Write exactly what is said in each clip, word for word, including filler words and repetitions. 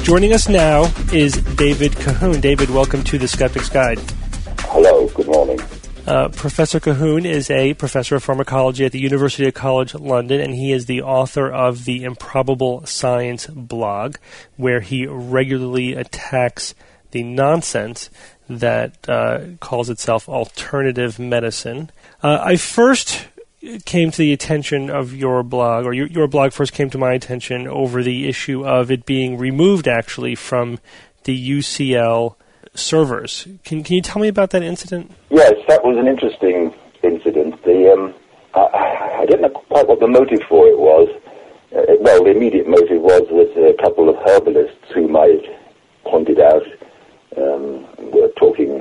Joining us now is David Cahoon. David, welcome to The Skeptic's Guide. Hello, good morning. Uh, Professor Cahoon is a professor of pharmacology at the University College London, and he is the author of the Improbable Science blog, where he regularly attacks the nonsense that uh, calls itself alternative medicine. Uh, I first came to the attention of your blog, or your, your blog first came to my attention over the issue of it being removed, actually, from the U C L servers. Can can you tell me about that incident? Yes, that was an interesting incident. The um, I, I don't know quite what the motive for it was. Uh, well, the immediate motive was that a couple of herbalists whom I pointed out um, were talking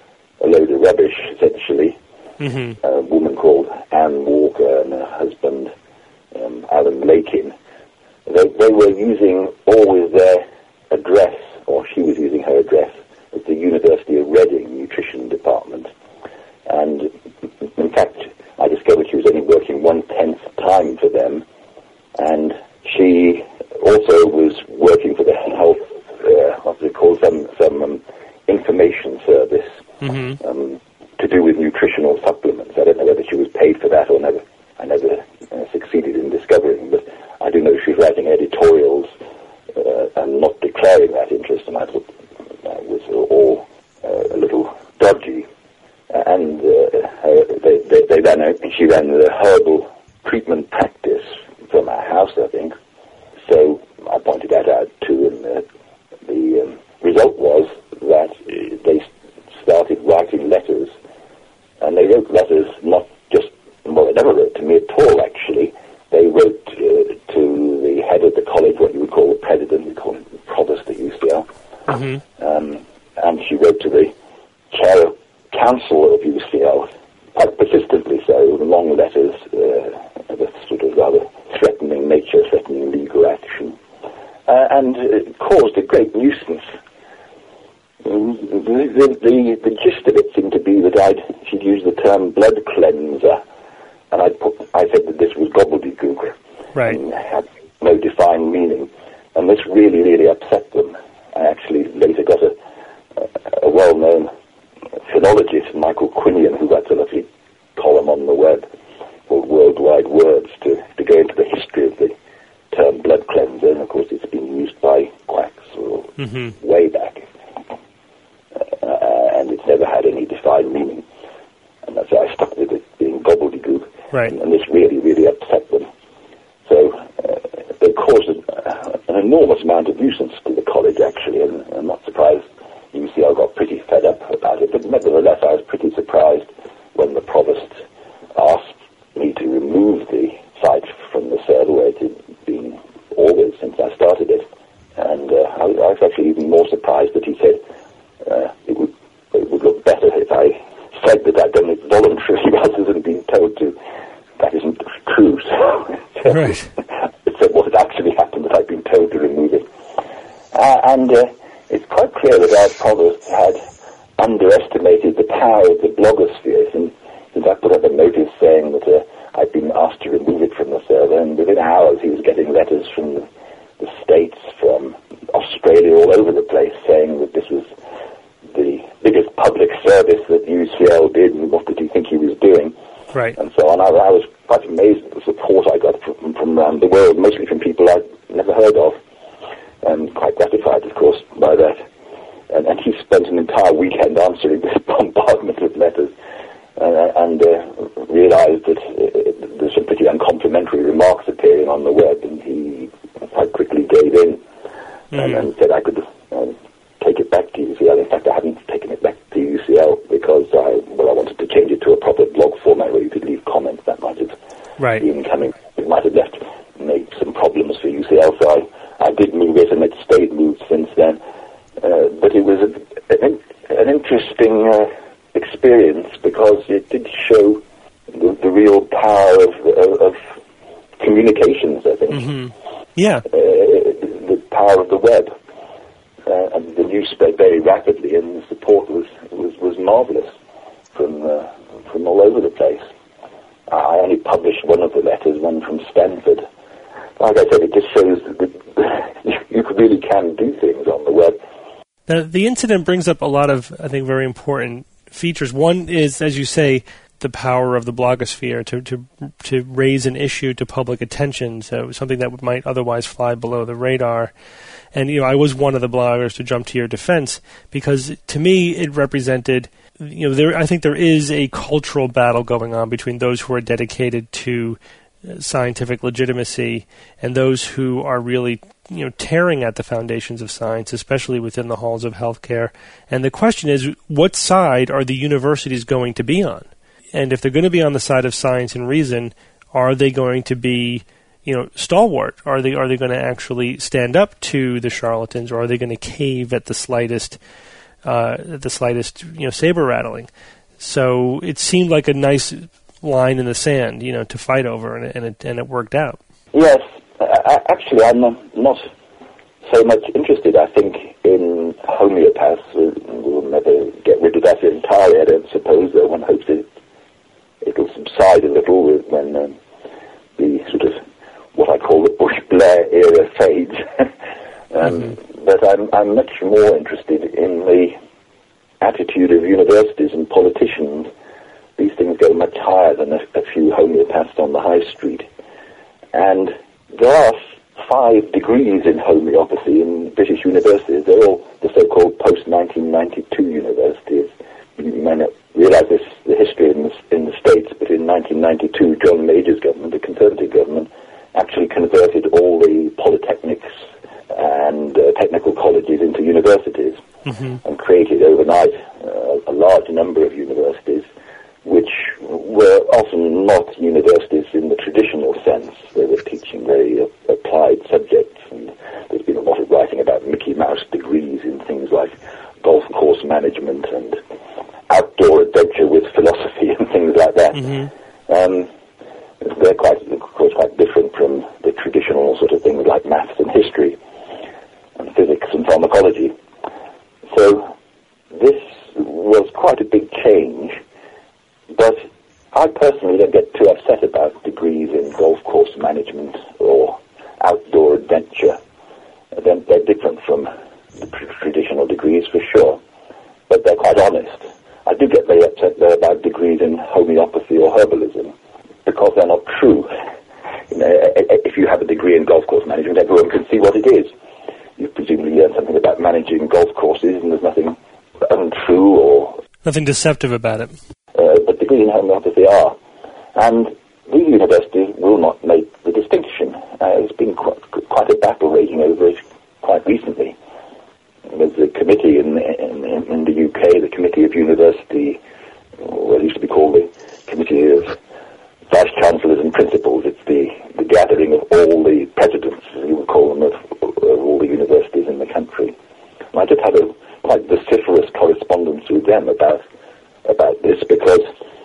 a load of rubbish, essentially. Mm-hmm. A woman called Anne Walker and her husband, um, Alan Lakin. They, they were using always their address, or she was using her address, at the University of Reading Nutrition Department. And in fact, I discovered she was only working one-tenth time for them. And she also was working for the health, uh, what's it called, some, some um, information service. Mm-hmm. um, to do with nutritional supplements. I don't know whether she was paid for that or never. I never uh, succeeded in discovering, but I do know she was writing editorials uh, and not declaring that interest, and I thought that was all uh, a little dodgy. Uh, and uh, her, they, they, they ran a, she ran the herbal treatment practice from our house, I think. So I pointed that out too, and uh, the um, result was that uh, they started writing letters. And they wrote letters not just, well, they never wrote to me at all, actually. They wrote uh, to the head of the college, what you would call the president, we call it the provost at U C L. Mm-hmm. Um, and she wrote to the chair of council of U C L, quite persistently so, long letters uh, of a sort of rather threatening nature, threatening legal action. Uh, and it caused a great nuisance. The, the, the, the gist of it seemed to be that I'd, she'd used the term blood cleanser, and I'd put, I said that this was gobbledygook, right, and had no defined meaning, and this really, really upset them. I actually later got a, a, a well-known philologist, Michael Quinion, who writes a lovely column on the web called Worldwide Words, to, to go into the history of the term blood cleanser, and of course it's been used by quacks or mm-hmm. way back. Uh, and it's never had any defined meaning. And that's why I stuck with it being gobbledygook. Right. And, and this really, really upset them. So uh, they caused an, uh, an enormous amount of nuisance to the college, actually, and I'm not surprised U C L got pretty fed up about it. But nevertheless, I was pretty surprised when the provost asked me to remove the site from the server where it had been always since I started it. And uh, I, I was actually even more surprised that he said, Uh, it would it would look better if I said that I'd done it voluntarily rather than being told to. That isn't true. So, right. It said what had actually happened, that I'd been told to remove it. Uh, and uh, it's quite clear that our provost had underestimated the power of the blogosphere, since, since I put up a notice saying that uh, I'd been asked to remove it from the server, and within hours he was getting letters from the, the States, from Australia, all over the place, saying that this was the biggest public service that U C L did, and what did he think he was doing, right, and so on. I, I was quite amazed at the support I got from, from around the world, mostly from people I'd never heard of, and quite gratified, of course, by that. And, and he spent an entire weekend answering this bombardment of letters, uh, and uh, realized that uh, there's some pretty uncomplimentary remarks appearing on the web, and he quite quickly gave in, mm-hmm. and, and said I could uh, take it back to U C L. In fact, I haven't taken it back to U C L because I, well, I wanted to change it to a proper blog format where you could leave comments. That might have right. been coming. It might have left, made some problems for U C L, so I, I did move it, and it's stayed moved since then. Uh, but it was a, an, an interesting uh, experience because it did show the, the real power of, of, of communications, I think. Mm-hmm. Yeah. Uh, the power of the web. Uh, and the news spread very rapidly, and the support was was, was marvellous from uh, from all over the place. I only published one of the letters, one from Stanford. Like I said, it just shows that you could really can do things on the web. Now, the incident brings up a lot of, I think, very important features. One is, as you say, the power of the blogosphere to, to to raise an issue to public attention, so something that might otherwise fly below the radar. And, you know, I was one of the bloggers to jump to your defense because, to me, it represented, you know, there. I think there is a cultural battle going on between those who are dedicated to scientific legitimacy and those who are really, you know, tearing at the foundations of science, especially within the halls of healthcare. And the question is, what side are the universities going to be on? And if they're going to be on the side of science and reason, are they going to be, you know, stalwart? Are they are they going to actually stand up to the charlatans, or are they going to cave at the slightest, uh, at the slightest, you know, saber rattling? So it seemed like a nice line in the sand, you know, to fight over, and it, and it, and it worked out. Yes, I, actually, I'm not so much interested, I think, in homeopaths. We'll never get rid of that entirely, I don't suppose, though one hopes it, it'll subside a little when um, the sort of, what I call the Bush-Blair era fades. um, mm-hmm. But I'm, I'm much more interested in the attitude of universities and politicians. These things go much higher than a, a few homeopaths on the high street. And there are five degrees in homeopathy in British universities. They're all the so-called post nineteen ninety-two universities. You may not realize this, the history in the, in the States, but in nineteen ninety-two, John Major's government, the Conservative government, actually converted all the polytechnics and uh, technical colleges into universities, mm-hmm. and created overnight uh, a large number of universities, which were often not universities in the traditional sense. They were teaching very uh, applied subjects, and there's been a lot of writing about Mickey Mouse degrees in things like golf course management and outdoor adventure with philosophy and things like that. Mm-hmm. Um, they're quite, of course, quite different from the traditional sort of things like maths and history and physics and pharmacology. So this was quite a big change. But I personally don't get too upset about degrees in golf course management or outdoor adventure. They're, they're different from the traditional degrees for sure, but they're quite honest. I do get very upset though about degrees in homeopathy or herbalism because they're not true. You know, if you have a degree in golf course management, everyone can see what it is. You've presumably learned something about managing golf courses, and there's nothing untrue or nothing deceptive about it. Uh, but degrees in homeopathy are. And these universities will not make the distinction. Uh, there's been quite, quite a battle raging over it quite recently. There's a committee in, in, in the U K, the Committee of University, well, it used to be called the Committee of Vice-Chancellors and Principals. It's the, the gathering of all the presidents, as you would call them, of, of all the universities in the country. And I just had a quite vociferous correspondence with them about about this because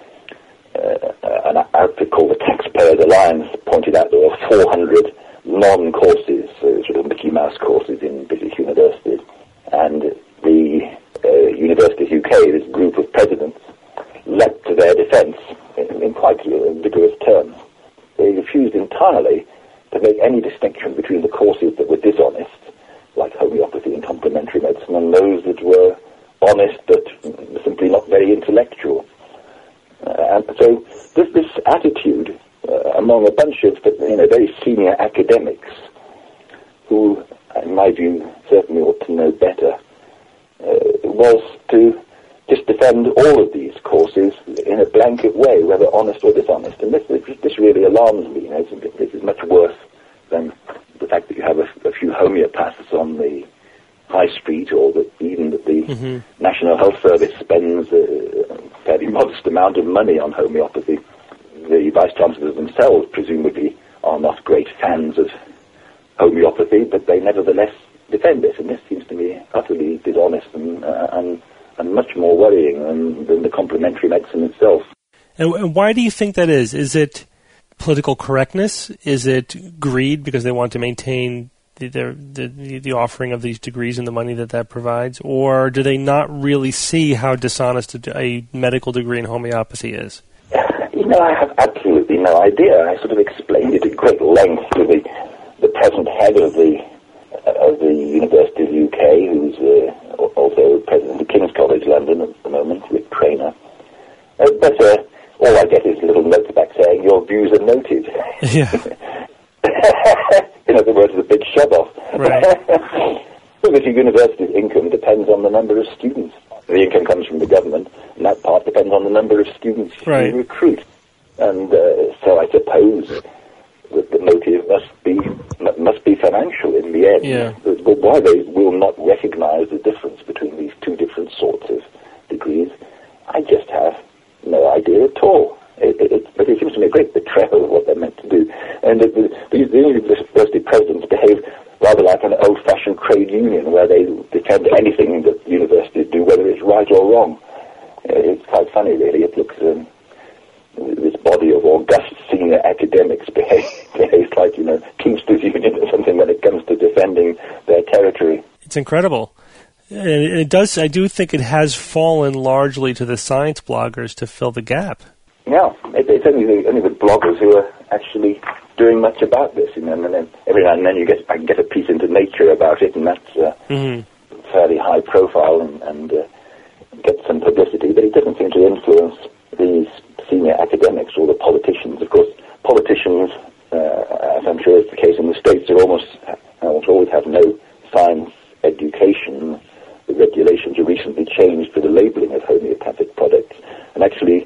uh, an outfit called the Taxpayers Alliance pointed out there were four hundred non-courses, uh, sort of Mickey Mouse courses in British universities. And the uh, Universities U K, this group of presidents, leapt to their defence in, in quite uh, vigorous terms. They refused entirely to make any distinction between the courses that were dishonest, like homeopathy and complementary medicine, and those that were honest but simply not very intellectual. Uh, and so this, this attitude uh, among a bunch of you know, very senior academics who, in my view, certainly ought to know better, uh, was to just defend all of these courses in a blanket way, whether honest or dishonest. And this, this really alarms me. You know, this is much worse than the fact that you have a, a few homeopaths on the high street, or that even that the mm-hmm. National Health Service spends a fairly modest amount of money on homeopathy. The vice-chancellors themselves presumably are not great fans of homeopathy, but they nevertheless defend it, and this seems to me utterly dishonest and, uh, and, and much more worrying than, than the complementary medicine itself. And, and why do you think that is? Is it political correctness? Is it greed because they want to maintain the, the, the offering of these degrees and the money that that provides? Or do they not really see how dishonest a, a medical degree in homeopathy is? You know, I have absolutely no idea. I sort of explained it at great length to the, the present head of the, of the but uh, all I get is little notes back saying, your views are noted. Yeah. In other words, a big shove-off. Right. Because the university's income depends on the number of students. The income comes from the government, and that part depends on the number of students right. you recruit. And uh, so I suppose that the motive must be must be financial in the end. Yeah. But why they will not recognise the difference between these two different sorts of degrees, I just have no idea at all. It, it, it, but it seems to me a great betrayal of what they're meant to do. And the, the, the university presidents behave rather like an old-fashioned trade union where they defend anything that universities do, whether it's right or wrong. Uh, it's quite funny, really. It looks... Um, this body of august senior academics behave, behaves like, you know, Teamsters Union or something when it comes to defending their territory. It's incredible. And it does, I do think it has fallen largely to the science bloggers to fill the gap. Yeah, it, it's only the, only the bloggers who are actually doing much about this, you know, and then every now and then you get, I can get a piece into Nature about it, and that's uh, mm-hmm. fairly high profile and, and uh, get some publicity, but it doesn't seem to influence these senior academics or the politicians. Of course, politicians, uh, as I'm sure is the case in the States, are almost, almost always have no science education. The regulations are recently changed for the labeling of homeopathic products, and actually,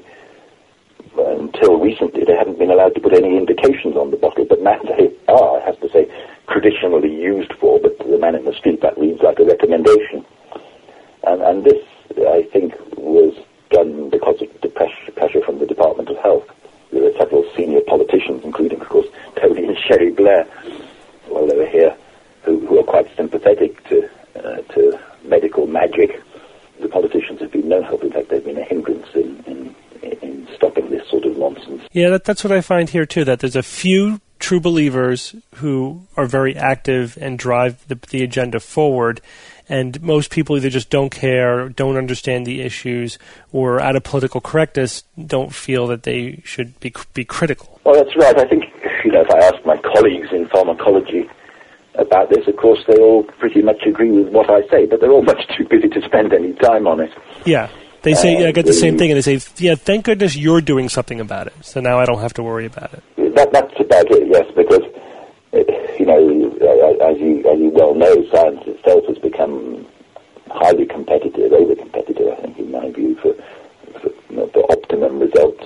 until recently, they hadn't been allowed to put any indications on the bottle, but now they are, I have to say, traditionally used for, but to the man in the street, that reads like a recommendation. And, and this, I think, was done because of the pressure, pressure from the Department of Health. There are several senior politicians, including, of course, Tony and Sherry Blair, while they were here, who, who are quite sympathetic to uh, to medical magic. The politicians have been known to, in fact, they've been a hindrance in, in, in stopping this sort of nonsense. Yeah, that, that's what I find here, too, that there's a few true believers who are very active and drive the, the agenda forward, and most people either just don't care, don't understand the issues, or out of political correctness don't feel that they should be be critical. Well, that's right. I think, you know, if I ask my colleagues in pharmacology about this, of course, they all pretty much agree with what I say, but they're all much too busy to spend any time on it. Yeah. They say, uh, I get the same thing, and they say, yeah, thank goodness you're doing something about it, so now I don't have to worry about it. That, that's about it, yes, because, you know, as you, as you well know, science itself has become highly competitive, over-competitive, I think, in my view, for, for, you know, for optimum results.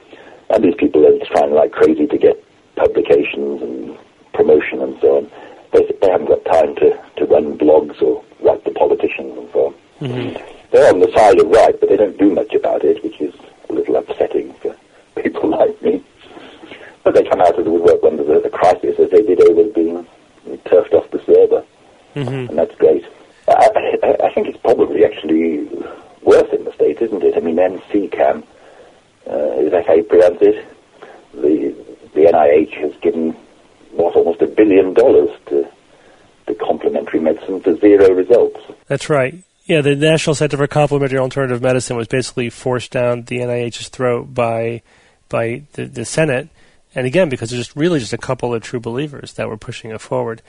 And these people are trying like crazy to get publications and promotion and so on. They, they haven't got time to, to run blogs or write to politicians and so on. Mm-hmm. They're on the side of right, but they don't do much about it, which is a little upsetting for people like me. But they come out of the woodwork when there's a crisis, as they did over being turfed off the server. Mm-hmm. And that's great. I, I, I think it's probably actually worse in the States, isn't it? I mean, N C C A M, uh, is that how you pronounce it? The, the N I H has given, what, almost a billion dollars to, to complementary medicine for zero results. That's right. Yeah, the National Center for Complementary Alternative Medicine was basically forced down the N I H's throat by by the, the Senate, and again, because there's just really just a couple of true believers that were pushing it forward.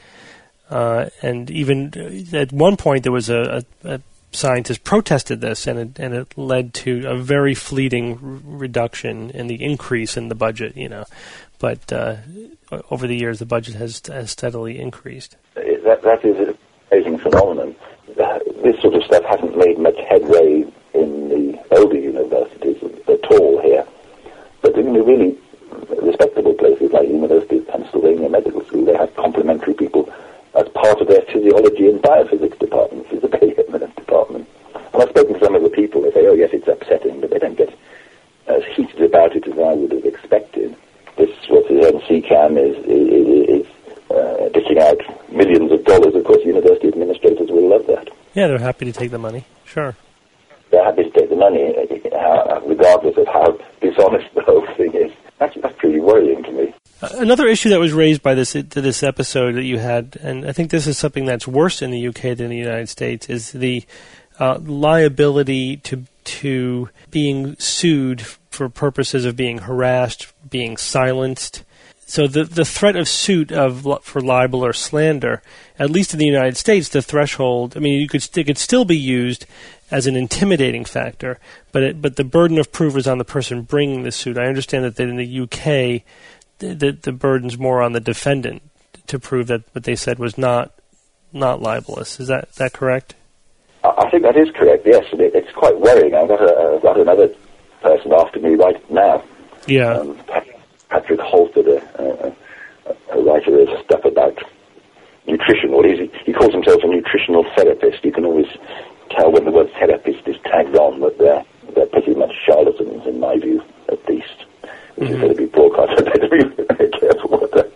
Uh, and even at one point, there was a, a, a scientist protested this, and it, and it led to a very fleeting r- reduction in the increase in the budget, you know. But uh, over the years, the budget has, has steadily increased. That, that is an amazing phenomenon. This sort of stuff hasn't made much headway in the older universities at all here. But in the really respectable places like University of Pennsylvania Medical School, they have complementary people as part of their physiology and biophysics department, which is a very eminent department. And I've spoken to some of the people, they say, oh yes, it's upsetting, but they don't get as heated about it as I would have expected. This, what the N C C A M is, is, is uh, dishing out millions of dollars. Of course, university administrators will love that. Yeah, they're happy to take the money, sure. They're happy to take the money, uh, regardless of how dishonest the whole thing is. That's, that's pretty worrying to me. Another issue that was raised by this this episode that you had, and I think this is something that's worse in the U K than the United States, is the uh, liability to to being sued for purposes of being harassed, being silenced. So the the threat of suit of for libel or slander, at least in the United States, the threshold. I mean, you could it could still be used as an intimidating factor, but it, but the burden of proof is on the person bringing the suit. I understand that, that in the U K, the, the, the burden's more on the defendant to prove that what they said was not not libelous. Is that that correct? I think that is correct, yes, and it, it's quite worrying. I've got, a, I've got another person after me right now. Yeah. Um, Patrick Halford, a, a, a writer of stuff about nutrition. Well, he's, he calls himself a nutritional therapist. You can always tell when the word therapist is tagged on, but they're, they're pretty much charlatans, in my view, at least. Which mm-hmm. is going to be broadcast. I better be very careful what I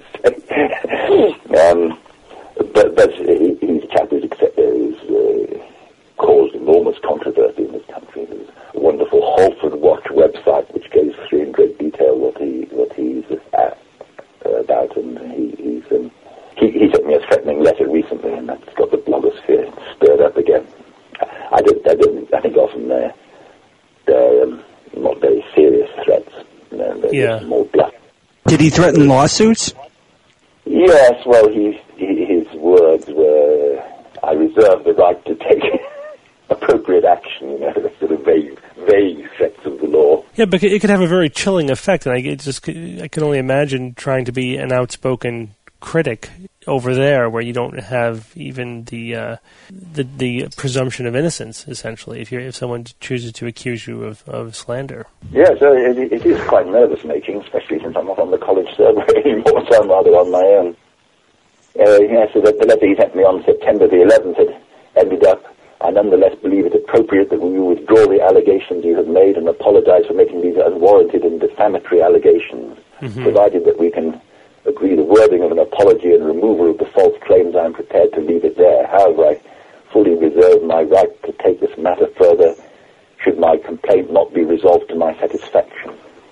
say. um, but, but he, he's a chap who's, who's uh, caused enormous controversy in this country. There's a wonderful Halford Watch website which goes through in great detail what he what he's uh, about, and he, he's um, he, he sent me a threatening letter recently, and that's got the blogosphere stirred up again. I did, I did, I think often they're, they're um, not very serious threats. You know, they're yeah. just more bluff. Did he threaten lawsuits? Yes. Well, he, he his words were, "I reserve the right to take appropriate action," you know, sort of vague, vague threats of the law. Yeah, but it could have a very chilling effect, and I it just I can only imagine trying to be an outspoken critic over there, where you don't have even the uh, the, the presumption of innocence. Essentially, if you if someone chooses to accuse you of, of slander. Yeah, so it, it is quite nervous making, especially since I'm not on the college server anymore, so I'm rather on my own. Uh, yeah, so the, the letter he sent me on September the eleventh had ended up, "I nonetheless believe it appropriate that we withdraw the allegations you have made and apologize for making these unwarranted and defamatory allegations, mm-hmm. provided that we can agree the wording of an apology and removal of the false claims. I am prepared to leave it there. However, I fully reserve my right to take this matter further should my complaint not be resolved to my satisfaction."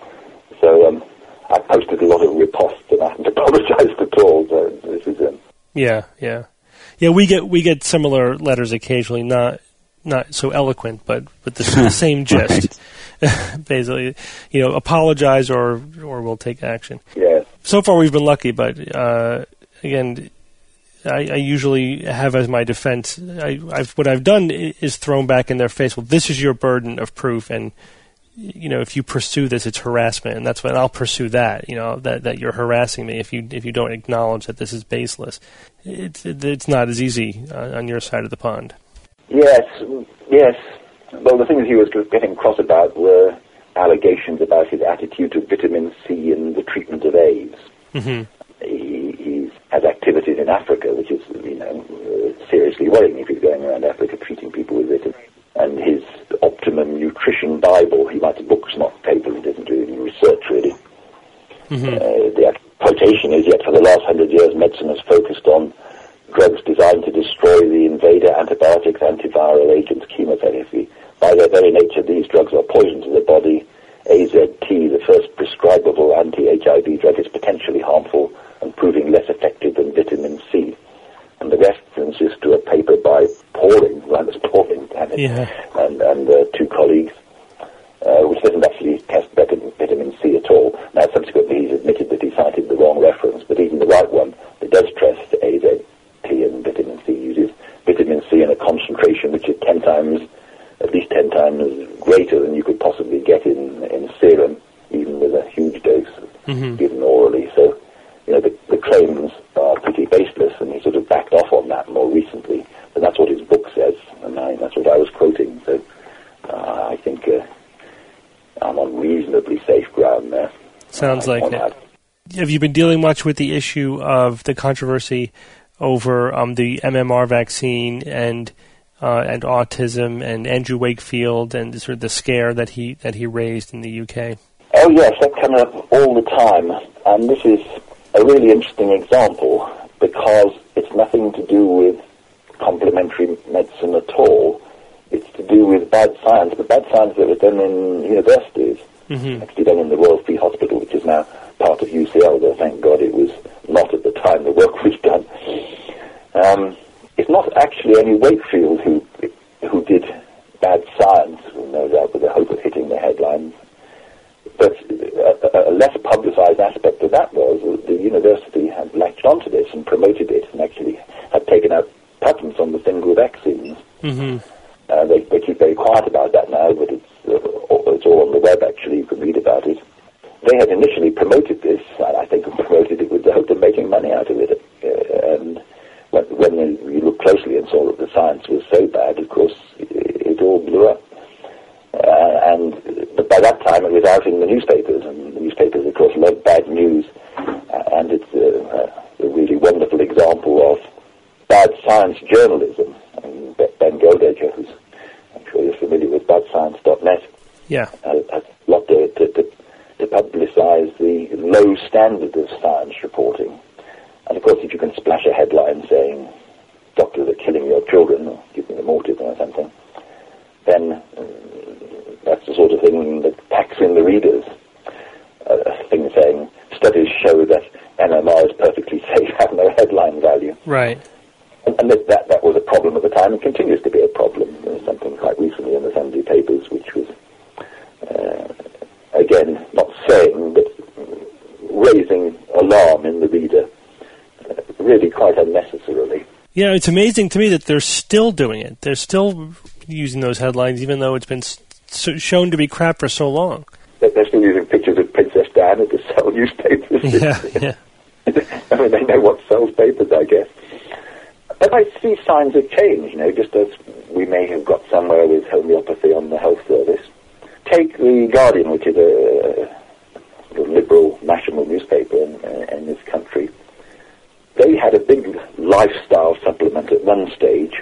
So um, I posted a lot of riposte and I haven't apologized at all. So this is um, yeah, yeah. Yeah, we get we get similar letters occasionally, not not so eloquent, but with the same gist. Basically, you know, apologize or or we'll take action. Yes. So far, we've been lucky, but uh, again, I, I usually have as my defense. I, I've, what I've done is thrown back in their face. Well, this is your burden of proof, and you know, if you pursue this, it's harassment, and that's what I'll pursue. That you know that, that you're harassing me if you if you don't acknowledge that this is baseless. It's it's not as easy uh, on your side of the pond. Yes, yes. Well, the things he was getting cross about were allegations about his attitude to vitamin C and the treatment of AIDS. Mm-hmm. He, he has activities in Africa, which is, you know, uh, seriously worrying if he's going around Africa treating people with it. And his Optimum Nutrition Bible, he writes books, not papers, he doesn't do any research, really. Mm-hmm. Uh, the quotation is, "Yet for the last hundred years, medicine has focused on drugs designed to destroy the invader, antibiotics, antiviral agents, chemotherapy. By their very nature, these drugs are poison to the body. A Z T, the first prescribable anti-H I V drug, is potentially harmful and proving less effective than vitamin C." And the references to a paper by Pauling, Linus Pauling, yeah. and, and uh, two colleagues, uh, which doesn't actually test vitamin C at all. Now, subsequently, he's admitted that he cited the wrong reference, but even the right one that does test A Z T and vitamin C uses vitamin C in a concentration which is ten times, at least ten times greater than you could possibly get in, in serum, even with a huge dose mm-hmm. given orally. So, you know, the, the claims are pretty baseless, and he sort of backed off on that more recently. But that's what his book says, and I, that's what I was quoting. So uh, I think uh, I'm on reasonably safe ground there. Sounds uh, like it. That. Have you been dealing much with the issue of the controversy over um, the M M R vaccine and uh, and autism and Andrew Wakefield and sort of the scare that he that he raised in the U K? Oh yes, that comes up all the time, and this is a really interesting example because it's nothing to do with complementary medicine at all. It's to do with bad science, but bad science that was done in universities, mm-hmm. actually done in the Royal Free Hospital, which is now part of U C L, though thank God it was not at the time the work was done. Um, it's not actually only Wakefield who who did bad science, no doubt with the hope of hitting the headlines. But a, a less publicised aspect of that was that the university had latched onto this and promoted it and actually had taken out patents on the thing with vaccines. Mm-hmm. Uh, they, they keep very quiet about that now, but it's, uh, it's all on the web, actually. You can read about it. They had initially promoted this, and I think promoted it with the hope of making money out of it. Uh, and when, when you look closely and saw that the science was so bad, of course, it, it all blew up. Uh, and but by that time, it was out in the newspapers, and the newspapers, of course, love bad news. Uh, and it's uh, a really wonderful example of bad science journalism. I mean, Ben Goldacre, who's, I'm sure you're familiar with bad science dot net, yeah, has, has a lot to, to, to, to publicise the low standard of science reporting. And of course, if you can splash a headline saying, doctors are killing your children, or giving them autism or something, then uh, that's the sort of thing that packs in the readers. Uh, a thing saying, studies show that N M R is perfectly safe, have no headline value. Right. And, and that, that was a problem at the time and continues to be a problem. There was something quite recently in the Sunday papers which was, uh, again, not saying, but raising alarm in the reader, uh, really quite unnecessarily. Yeah, it's amazing to me that they're still doing it. They're still using those headlines, even though it's been so shown to be crap for so long. They're still using pictures of Princess Diana to sell newspapers. Yeah, yeah. I mean, they know what sells papers, I guess. But I see signs of change, you know, just as we may have got somewhere with homeopathy on the health service. Take The Guardian, which is a, a liberal national newspaper in, uh, in this country. They had a big lifestyle supplement at one stage,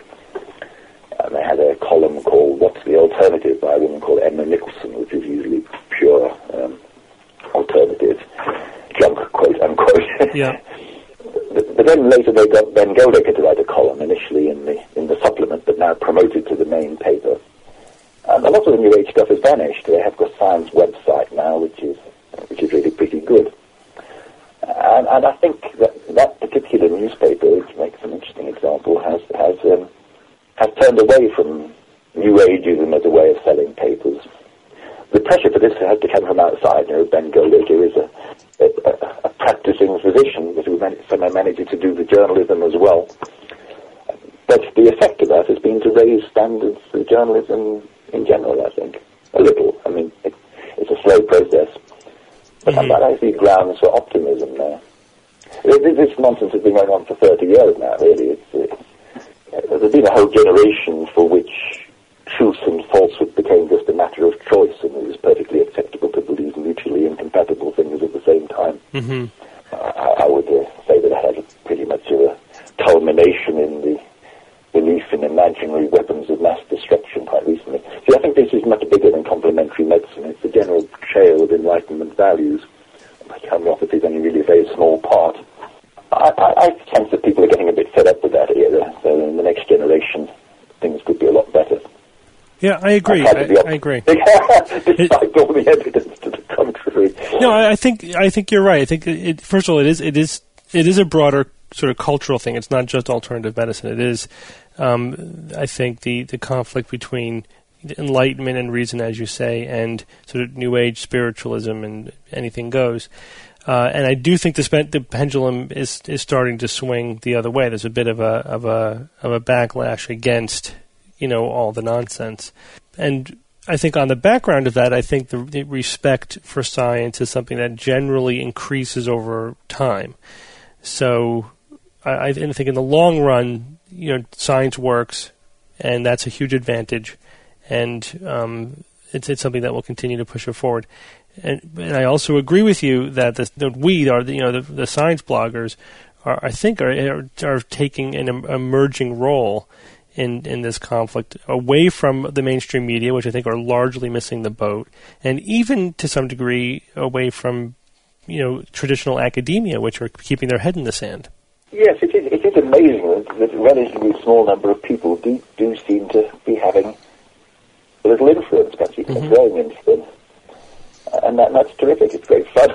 and they had a column called What's the Alternative by a woman called Emma Nicholson, which is usually pure um, alternative junk, quote unquote. Yeah. but, but then later they got Ben Goldacre to write a column, initially in the in the supplement, but now promoted to the main paper. And a lot of the New Age stuff has vanished. They have got a science website now, which is which is really pretty good. And, and I think that that particular newspaper, which makes an interesting example, has has um, has turned away from New Ageism as a way of selling papers. The pressure for this has to come from outside. You know, Ben Goldacre is a, a, a practicing physician, but who somehow manages to do the journalism as well. But the effect of that has been to raise standards for journalism in general, I think. A little. I mean, it, it's a slow process. But mm-hmm. I see grounds for optimism there. This nonsense has been going on for thirty years now, really. It's, it's, there's been a whole generation for which truth and falsehood became just a matter of choice, and it was perfectly acceptable to believe mutually incompatible things at the same time. Mm-hmm. I, I would uh, say that I had pretty much a culmination in the belief in imaginary weapons of mass destruction quite recently. See, I think this is much bigger than complementary medicine. It's the general trail of Enlightenment values. Homeopathy is only really a very small part. I, I, I sense that people are getting a bit fed up with that era, so in the next generation, things could be a lot better. Yeah, I agree. I, I agree. Despite it, all the evidence to the contrary. No, I think I think you're right. I think it, first of all, it is it is it is a broader sort of cultural thing. It's not just alternative medicine. It is, um, I think, the, the conflict between enlightenment and reason, as you say, and sort of New Age spiritualism and anything goes. Uh, and I do think the, spe- the pendulum is is starting to swing the other way. There's a bit of a of a of a backlash against, you know, all the nonsense. And I think on the background of that, I think the, the respect for science is something that generally increases over time. So I, I think in the long run, you know, science works, and that's a huge advantage. And um, it's, it's something that will continue to push it forward. And, and I also agree with you that the, the we are, the, you know, the, the science bloggers are, I think, are are, are taking an em- emerging role in in this conflict away from the mainstream media, which I think are largely missing the boat, and even to some degree away from, you know, traditional academia, which are keeping their head in the sand. Yes, it is. It is amazing that, that a relatively small number of people do do seem to be having a little influence, perhaps even mm-hmm. a growing influence. And that, that's terrific. It's great fun.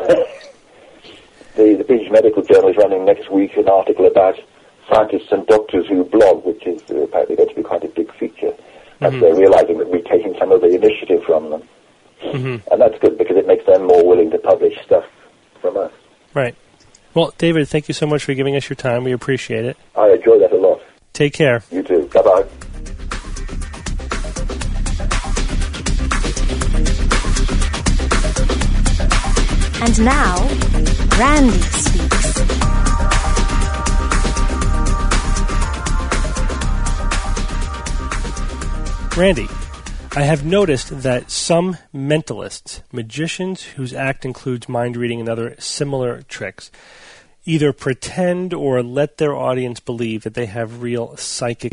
the, the British Medical Journal is running next week an article about scientists and doctors who blog, which is uh, apparently going to be quite a big feature. As mm-hmm. they're realizing that we're taking some of the initiative from them. Mm-hmm. And that's good because it makes them more willing to publish stuff from us. Right. Well, David, thank you so much for giving us your time. We appreciate it. I enjoy that a lot. Take care. You too. Bye-bye. And now, Randy speaks. Randy, I have noticed that some mentalists, magicians whose act includes mind reading and other similar tricks, either pretend or let their audience believe that they have real psychic